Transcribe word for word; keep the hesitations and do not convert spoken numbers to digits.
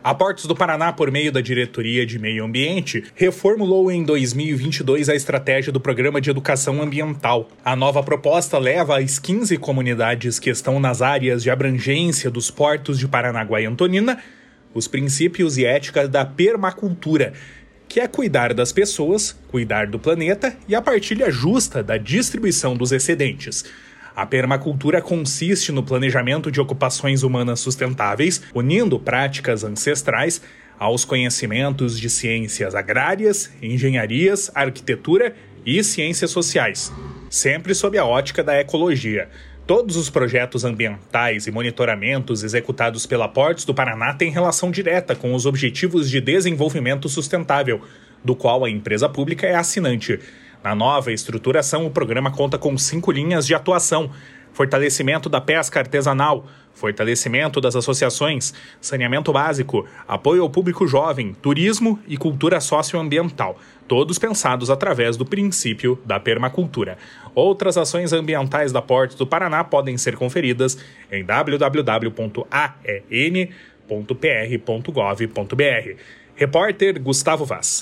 A Portos do Paraná, por meio da Diretoria de Meio Ambiente, reformulou em dois mil e vinte e dois a estratégia do Programa de Educação Ambiental. A nova proposta leva às quinze comunidades que estão nas áreas de abrangência dos portos de Paranaguá e Antonina os princípios e ética da permacultura, que é cuidar das pessoas, cuidar do planeta e a partilha justa da distribuição dos excedentes. A permacultura consiste no planejamento de ocupações humanas sustentáveis, unindo práticas ancestrais aos conhecimentos de ciências agrárias, engenharias, arquitetura e ciências sociais, sempre sob a ótica da ecologia. Todos os projetos ambientais e monitoramentos executados pela Portos do Paraná têm relação direta com os Objetivos de Desenvolvimento Sustentável, do qual a empresa pública é assinante. Na nova estruturação, o programa conta com cinco linhas de atuação: fortalecimento da pesca artesanal, fortalecimento das associações, saneamento básico, apoio ao público jovem, turismo e cultura socioambiental, todos pensados através do princípio da permacultura. Outras ações ambientais da Portos do Paraná podem ser conferidas em w w w ponto a e n ponto p r ponto gov ponto b r. Repórter Gustavo Vaz.